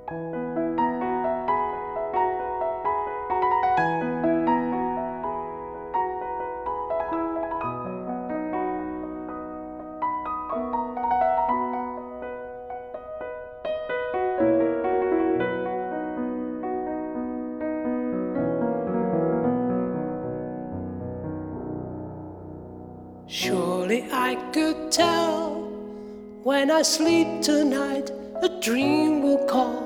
Surely I could tell when I sleep tonight, a dream will call.